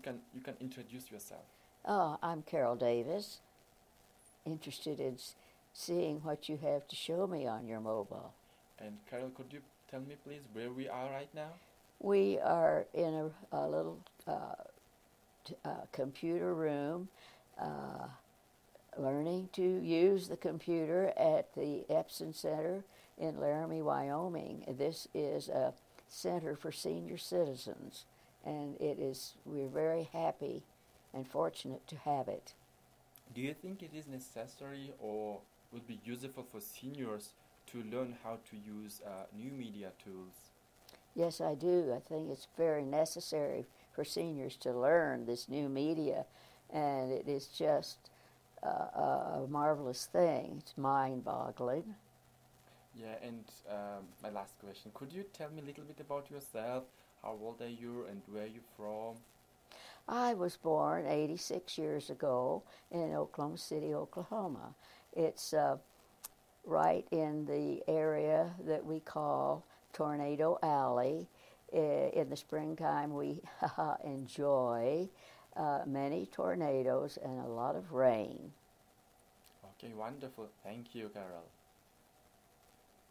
you can introduce yourself. I'm Carol Davis, interested in seeing what you have to show me on your mobile. And Carol, could you tell me please where we are right now? We are in a little computer room, learning to use the computer at the Epson Center in Laramie, Wyoming. This is a center for senior citizens, and we're very happy and fortunate to have it. Do you think it is necessary or would be useful for seniors to learn how to use new media tools? Yes, I do. I think it's very necessary for seniors to learn this new media, and it is just a marvelous thing. It's mind-boggling. Yeah, and my last question, could you tell me a little bit about yourself? How old are you and where are you from? I was born 86 years ago in Oklahoma City, Oklahoma. It's right in the area that we call Tornado Alley. In the springtime, we enjoy many tornadoes and a lot of rain. Okay, wonderful. Thank you, Carol.